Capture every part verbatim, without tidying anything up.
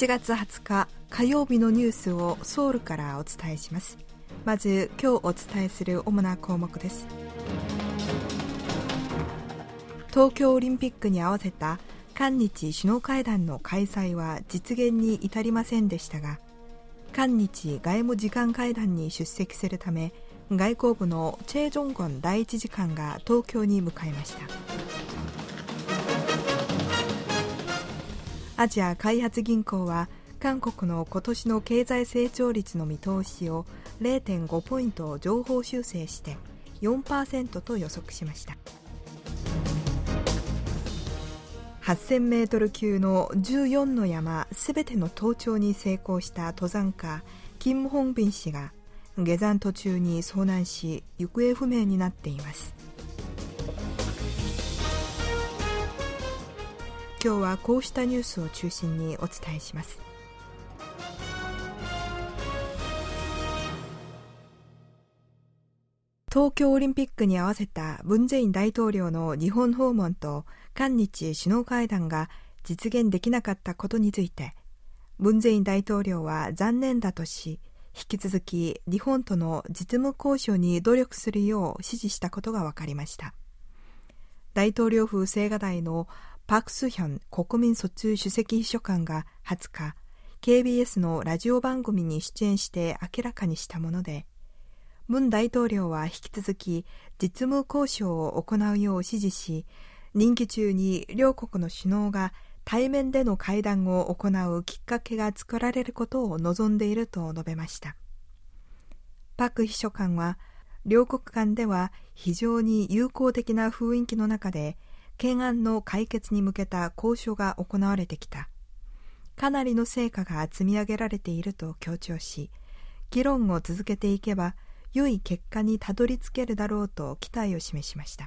しちがつはつか火曜日のニュースをソウルからお伝えします。まず今日お伝えする主な項目です。東京オリンピックに合わせた韓日首脳会談の開催は実現に至りませんでしたが、韓日外務次官会談に出席するため外交部のチェ・ジョンゴン第一次官が東京に向かいました。アジア開発銀行は韓国の今年の経済成長率の見通しを れいてんご ポイント上方修正して よんパーセント と予測しました。はっせんメートル級のじゅうよんの山すべての登頂に成功した登山家キム・ホンビン氏が下山途中に遭難し行方不明になっています。今日はこうしたニュースを中心にお伝えします。東京オリンピックに合わせた文在寅大統領の日本訪問と韓日首脳会談が実現できなかったことについて、文在寅大統領は残念だとし、引き続き日本との実務交渉に努力するよう指示したことが分かりました。大統領府青瓦台のパク・スヒョン国民疎通首席秘書官がはつか、ケービーエス のラジオ番組に出演して明らかにしたもので、文大統領は引き続き実務交渉を行うよう指示し、任期中に両国の首脳が対面での会談を行うきっかけが作られることを望んでいると述べました。パク秘書官は、両国間では非常に友好的な雰囲気の中で懸案の解決に向けた交渉が行われてきた。かなりの成果が積み上げられていると強調し、議論を続けていけば良い結果にたどり着けるだろうと期待を示しました。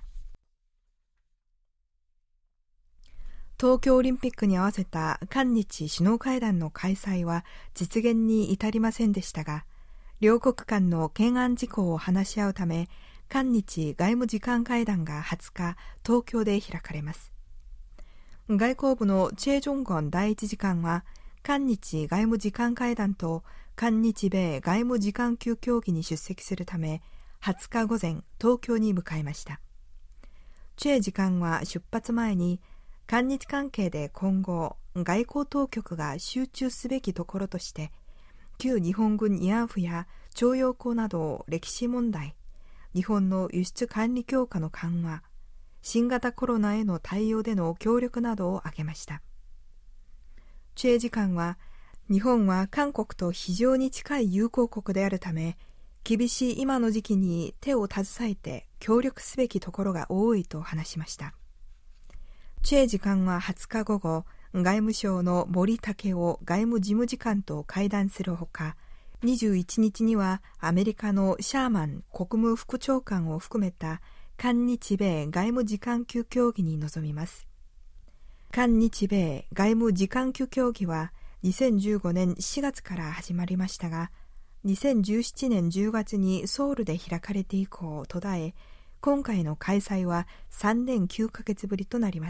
東京オリンピックに合わせた韓日首脳会談の開催は実現に至りませんでしたが、両国間の懸案事項を話し合うため、韓日外務次官会談がはつか東京で開かれます。外交部のチェ・ジョンゴン第一次官は、韓日外務次官会談と韓日米外務次官級協議に出席するためはつか午前東京に向かいました。チェ次官は出発前に、韓日関係で今後外交当局が集中すべきところとして、旧日本軍慰安婦や徴用工など歴史問題、日本の輸出管理強化の緩和、新型コロナへの対応での協力などを挙げました。チェ次官は、日本は韓国と非常に近い友好国であるため、厳しい今の時期に手を携えて協力すべきところが多いと話しました。チェ次官ははつか午後、外務省の森武夫外務事務次官と会談するほか、にじゅういちにちにはアメリカのシャーマン国務副長官を含めた韓日米外務次官級協議に臨みます。韓日米外務次官級協議はにせんじゅうごねんしがつから始まりましたが、にせんじゅうななねんじゅうがつにソウルで開かれて以降途絶え、今回の開催はさんねんきゅうかげつぶりとなります。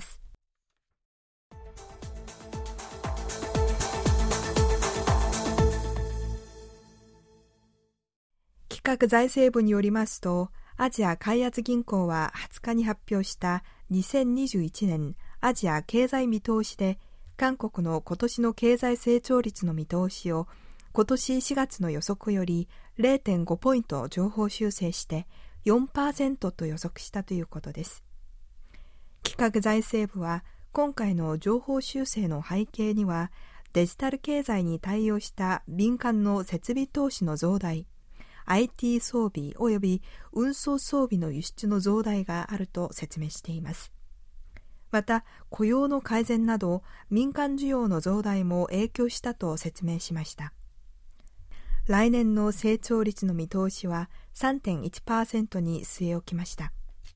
企画財政部によりますと、アジア開発銀行ははつかに発表したにせんにじゅういちねんアジア経済見通しで、韓国の今年の経済成長率の見通しを今年しがつの予測より れいてんご ポイント上方修正して よんパーセント と予測したということです。企画財政部は、今回の上方修正の背景には、デジタル経済に対応した民間の設備投資の増大、アイティー 装備及び運送装備の輸出の増大があると説明しています。また、雇用の改善など民間需要の増大も影響したと説明しました。来年の成長率の見通しは さんてんいちパーセント に据え置きました。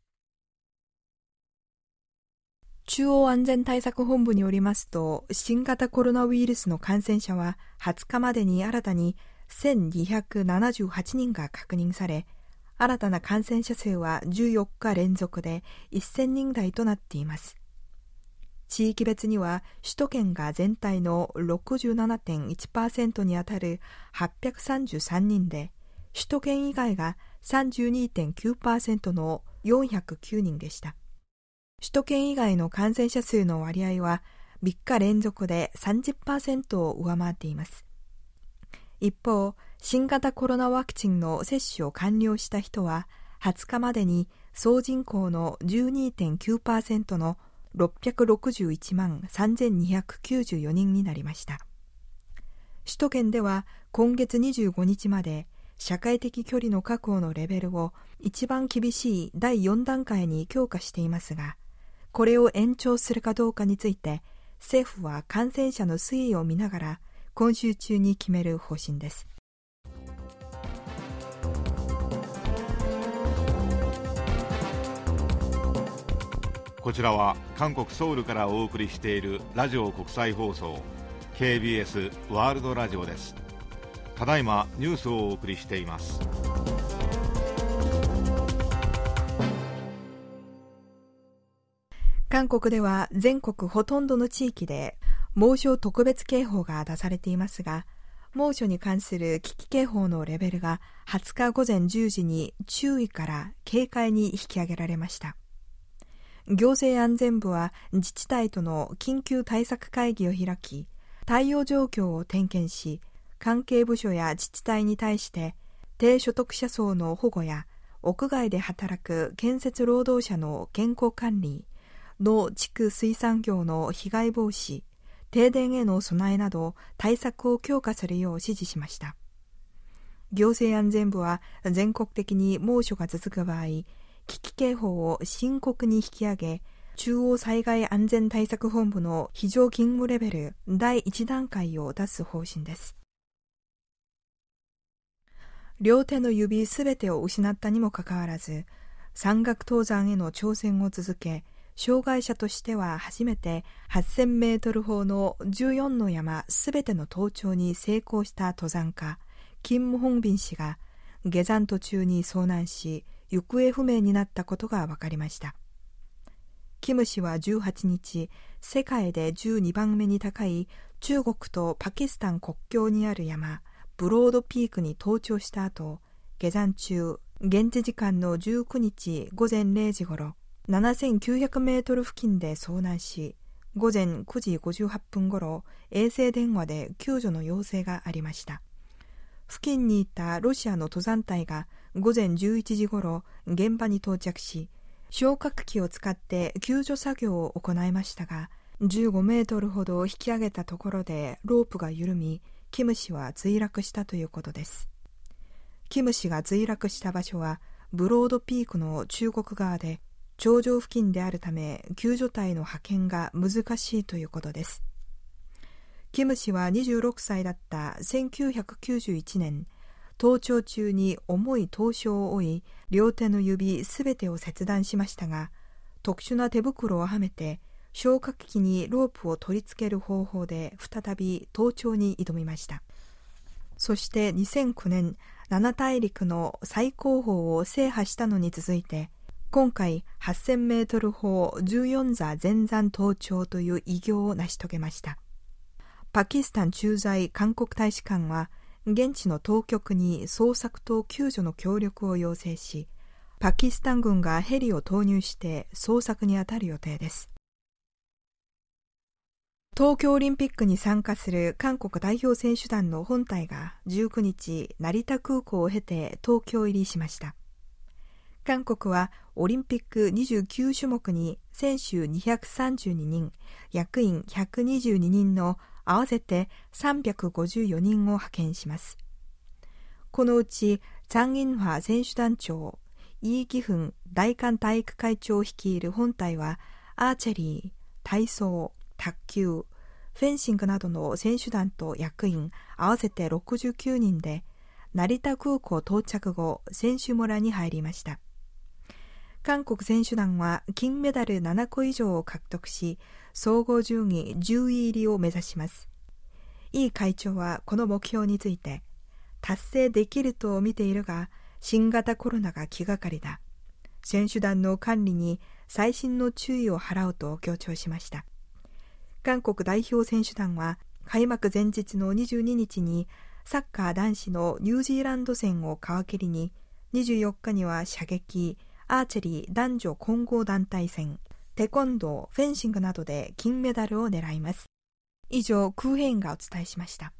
中央安全対策本部によりますと、新型コロナウイルスの感染者ははつかまでに新たにせんにひゃくななじゅうはちにんが確認され、新たな感染者数はじゅうよっか連続でせんにん台となっています。 地域別には首都圏が全体の ろくじゅうななてんいちパーセント にあたるはっぴゃくさんじゅうさんにんで、首都圏以外が さんじゅうにてんきゅうパーセント のよんひゃくきゅうにんでした。首都圏以外の感染者数の割合はみっか連続で さんじゅっパーセント を上回っています。一方、新型コロナワクチンの接種を完了した人ははつかまでに総人口の じゅうにてんきゅうパーセント のろっぴゃくろくじゅういちまんさんぜんにひゃくきゅうじゅうよにんになりました。首都圏では今月にじゅうごにちまで社会的距離の確保のレベルを一番厳しいだいよんだんかいに強化していますが、これを延長するかどうかについて政府は感染者の推移を見ながら今週中に決める方針です。 こちらは韓国ソウルからお送りしているラジオ国際放送 ケービーエス ワールドラジオです。ただいまニュースをお送りしています。 韓国では全国ほとんどの地域で猛暑特別警報が出されていますが、猛暑に関する危機警報のレベルがはつかごぜんじゅうじに注意から警戒に引き上げられました。行政安全部は自治体との緊急対策会議を開き、対応状況を点検し、関係部署や自治体に対して低所得者層の保護や屋外で働く建設労働者の健康管理、農畜水産業の被害防止、停電への備えなど対策を強化するよう指示しました。行政安全部は全国的に猛暑が続く場合、危機警報を深刻に引き上げ、中央災害安全対策本部の非常勤務レベルだいいちだんかいを出す方針です。両手の指すべてを失ったにもかかわらず、山岳登山への挑戦を続け、障害者としては初めてはっせんメートル峰のじゅうよんの山すべての登頂に成功した登山家、キム・ホンビン氏が下山途中に遭難し、行方不明になったことが分かりました。キム氏はじゅうはちにち、世界でじゅうにばんめに高い中国とパキスタン国境にある山、ブロードピークに登頂した後、下山中、現地時間のじゅうくにちごぜんれいじごろ、ななせんきゅうひゃくメートル付近で遭難し、ごぜんくじごじゅうはっぷんごろ、衛星電話で救助の要請がありました。付近にいたロシアの登山隊がごぜんじゅういちじごろ現場に到着し、消火器を使って救助作業を行いましたが、じゅうごメートルほど引き上げたところでロープが緩み、キム氏は墜落したということです。キム氏が墜落した場所はブロードピークの中国側で、頂上付近であるため救助隊の派遣が難しいということです。キム氏はにじゅうろくさいだったせんきゅうひゃくきゅうじゅういちねん、登頂中に重い凍傷を負い、両手の指すべてを切断しましたが、特殊な手袋をはめて消火器にロープを取り付ける方法で再び登頂に挑みました。そしてにせんきゅうねん、なな大陸の最高峰を制覇したのに続いて、今回はっせんメートル峰じゅうよん座全山登頂という偉業を成し遂げました。パキスタン駐在韓国大使館は現地の当局に捜索と救助の協力を要請し、パキスタン軍がヘリを投入して捜索に当たる予定です。東京オリンピックに参加する韓国代表選手団の本隊がじゅうくにち成田空港を経て東京入りしました。韓国はオリンピックにじゅうきゅうしゅもくに選手にひゃくさんじゅうににん、役員ひゃくにじゅうににんの合わせてさんびゃくごじゅうよにんを派遣します。このうちチャン・インファ選手団長、イ・ギフン大韓体育会長率いる本隊はアーチェリー、体操、卓球、フェンシングなどの選手団と役員合わせてろくじゅうきゅうにんで、成田空港到着後、選手村に入りました。韓国選手団は金メダルななこ以上を獲得し、総合順位じゅうい入りを目指します。イ会長はこの目標について、達成できると見ているが、新型コロナが気がかりだ。選手団の管理に細心の注意を払うと強調しました。 韓国代表選手団は開幕前日のにじゅうににちにサッカー男子のニュージーランド戦を皮切りに、にじゅうよっかには射撃、アーチェリー男女混合団体戦、テコンドー、フェンシングなどで金メダルを狙います。以上、クーヘインがお伝えしました。